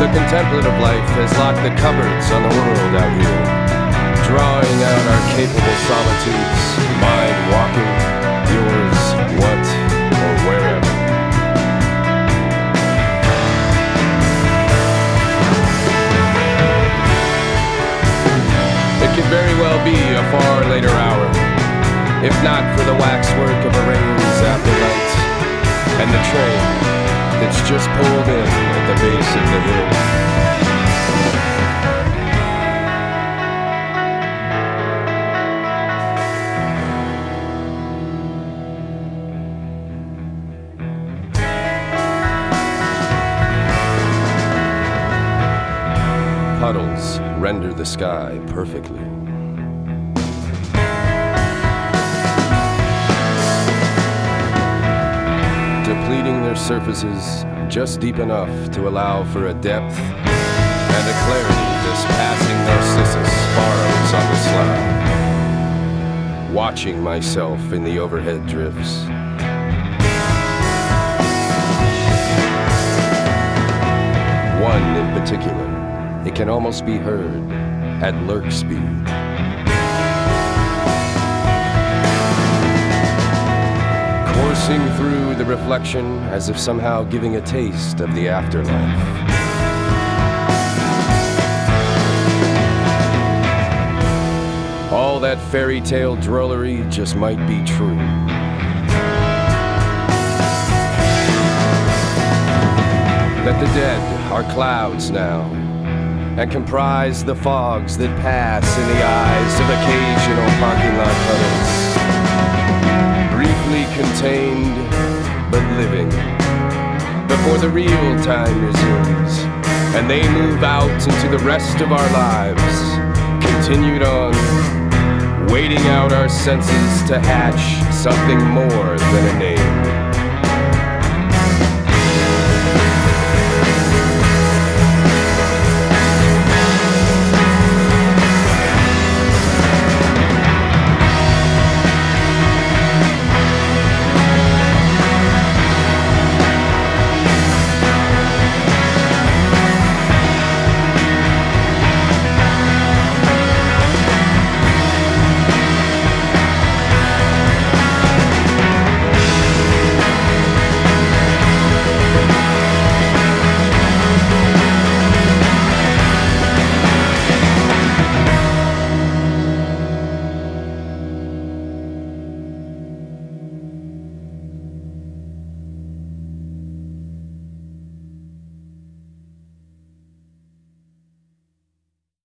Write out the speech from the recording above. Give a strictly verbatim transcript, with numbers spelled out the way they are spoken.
The contemplative life has locked the cupboards on the world out here, drawing out our capable solitudes, mine walking, yours what or wherever. It could very well be a far later hour, if not for the waxwork of a rains after night, and the train that's just pulled in at the base of the hill. Puddles render the sky perfectly. Depleting their surfaces just deep enough to allow for a depth and a clarity this passing Narcissus borrows on the slab. Watching myself in the overhead drifts. One in particular, it can almost be heard at lurk speed. Coursing through the reflection as if somehow giving a taste of the afterlife. All that fairy tale drollery just might be true. That the dead are clouds now, and comprise the fogs that pass in the eyes of occasional parking lot puddles. Briefly contained, but living, before the real time resumes, and they move out into the rest of our lives, continued on, waiting out our senses to hatch something more than a name.